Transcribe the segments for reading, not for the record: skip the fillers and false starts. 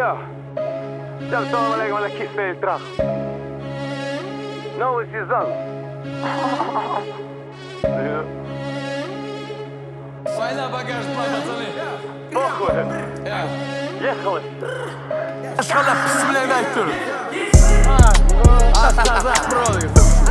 Yo, السلام عليكم. على كيف التراخ новый сезон. Война покажет, пацаны. Похуй. Ехали. Ошхала писмлен айтур. Астаза пролив.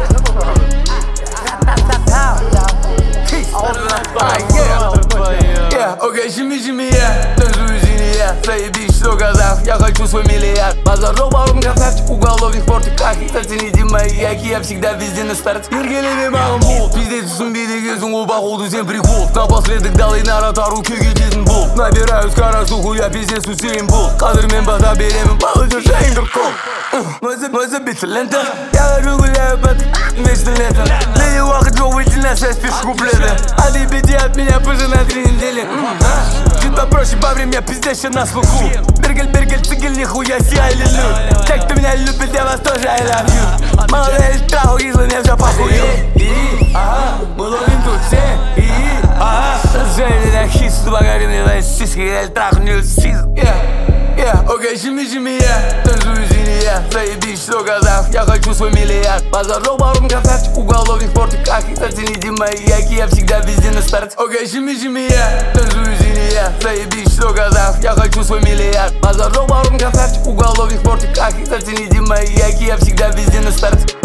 Окей, жми, я танцую я. Заебись, что казах, я хочу свой миллиард. Базарок, барум, концерт, уголовник, портиках. Оцените мои яки, я всегда везде на старт. Ергелеме маған бол, пиздец түсінбей дегенсің ол походу сен прикол. Напоследок далай наратару күйге дедің бол. Набираю скоростуху, я пиздец усеем бол. Қазір мен бата беремін, балы держайын кіркол. Мой забиться лента, я хожу гуляю под вместо лета. Мне уақыт жоқ, выйти на связь, пишу куплеты. А ты беди от меня позже на 3 недели. Чуть попроще, по время пиздец ще на слуху. Бергель, цигель, нихуя себе, аллилуйя. Те, кто меня любит, я вас тоже I love you. Молодая страху, если мне все похую. Мы ловим тут все. Сожжение на хис, багарины на сиски, я трахню сис. Окей, жми, я танцую я. Заебись, что казах, я хочу свой миллиард. Базарок, барум, концерт, уголовник, портиках. Оцените мои яки, я всегда везде на старт. Окей, жми, я танцую я. Заебись, что казах, я хочу свой миллиард. Базарок, барум, концерт, уголовник, портиках. Оцените мои яки, я всегда везде на старт.